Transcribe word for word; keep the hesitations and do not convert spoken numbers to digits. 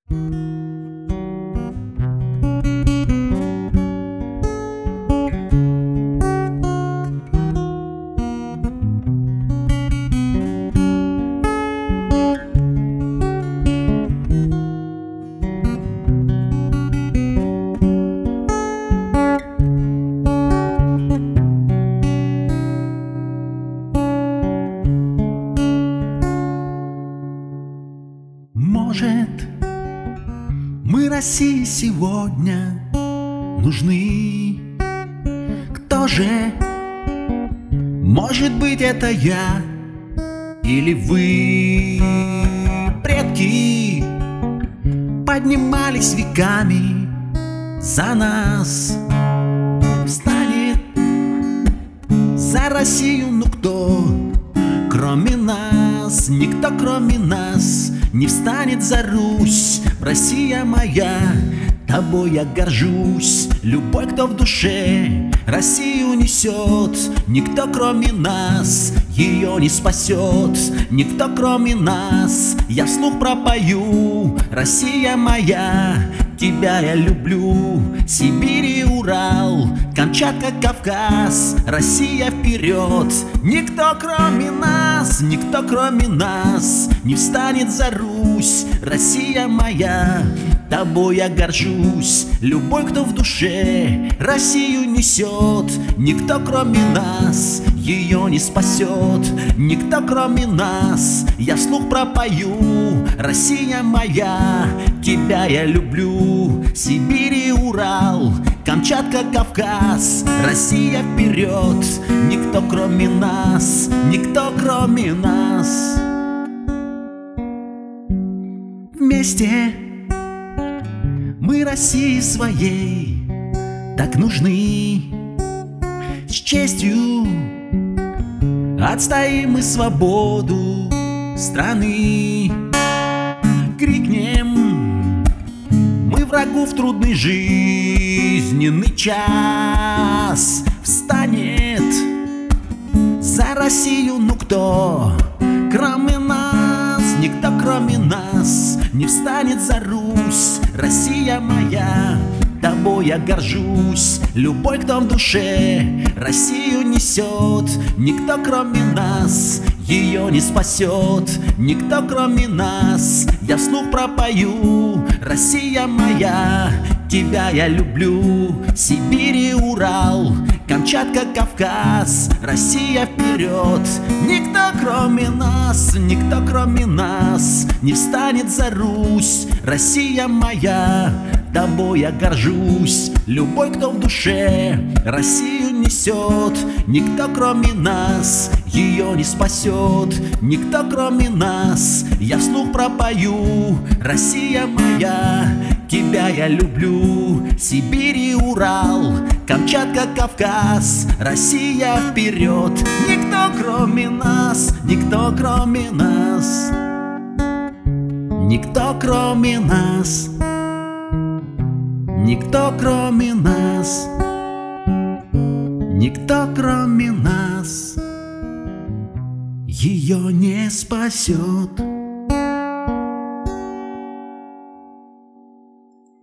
Может, мы России сегодня нужны? Кто же? Может быть, это я или вы? Предки поднимались веками за нас. Встанет за Россию, ну кто? Кроме нас, никто кроме нас не встанет за Русь. Россия моя, тобой я горжусь. Любой, кто в душе Россию несет, никто кроме нас ее не спасет. Никто кроме нас, я вслух пропою. Россия моя, тебя я люблю. Сибирь и Урал, Камчатка, Кавказ, Россия вперед. Никто кроме нас, никто кроме нас не встанет за Русь. Россия моя, тобой я горжусь. Любой, кто в душе Россию несет, никто кроме нас ее не спасет. Никто кроме нас, я вслух пропою. Россия моя, тебя я люблю. Сибирь и Урал, Камчатка, Кавказ, Россия вперед. Никто кроме нас, никто кроме нас. Вместе мы России своей так нужны. С честью отстоим мы свободу страны. Крикнем мы врагу в трудный жизненный час. Встанет за Россию, ну кто? Кроме нас, никто кроме нас не встанет за Русь. Россия моя, тобой я горжусь. Любой, кто в душе Россию несет, никто кроме нас ее не спасет. Никто кроме нас, я вслух пропою. Россия моя, тебя я люблю. Сибирь и Урал, Камчатка, Кавказ, Россия вперед. Никто кроме нас, никто кроме нас не встанет за Русь. Россия моя, тобой я горжусь. Любой, кто в душе Россию несет, никто кроме нас ее не спасет. Никто кроме нас, я вслух пропою. Россия моя, тебя я люблю. Сибирь и Урал, Камчатка, Кавказ, Россия вперед. Никто кроме нас, никто кроме нас, никто кроме нас, никто кроме нас, никто кроме нас ее не спасет.